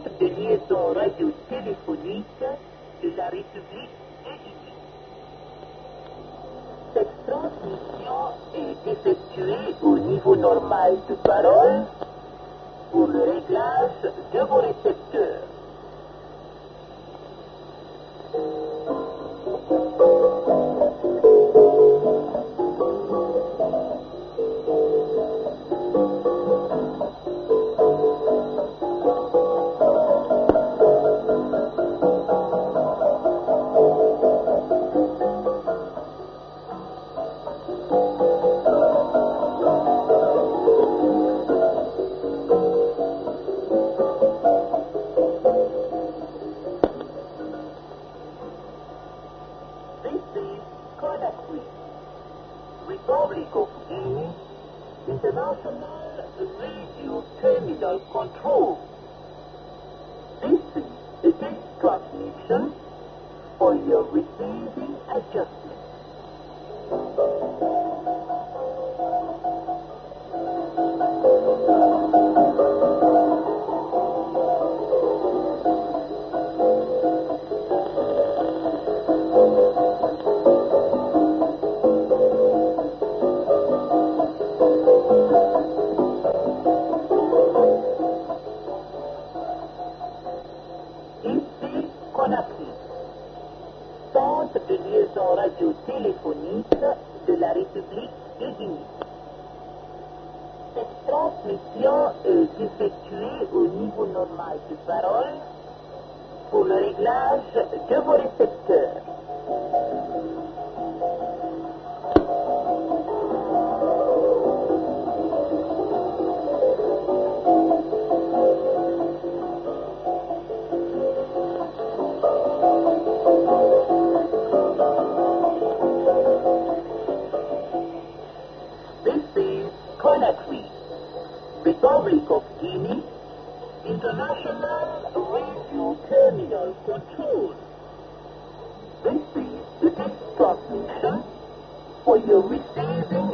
Centre de liaison radio-téléphonique de la République unie. Cette transmission est effectuée au niveau normal de parole pour le réglage de vos récepteurs. Republic of Guinea, International Radio Terminal Control. This is a test transmission for your receiving adjustment. Centre de liaison radio-téléphonique de la République de Guinée. Cette transmission est effectuée au niveau normal de parole pour le réglage de vos récepteurs. Conakry, Republic of Guinea, International Radio Terminal Control. This is the test transmission for your receiving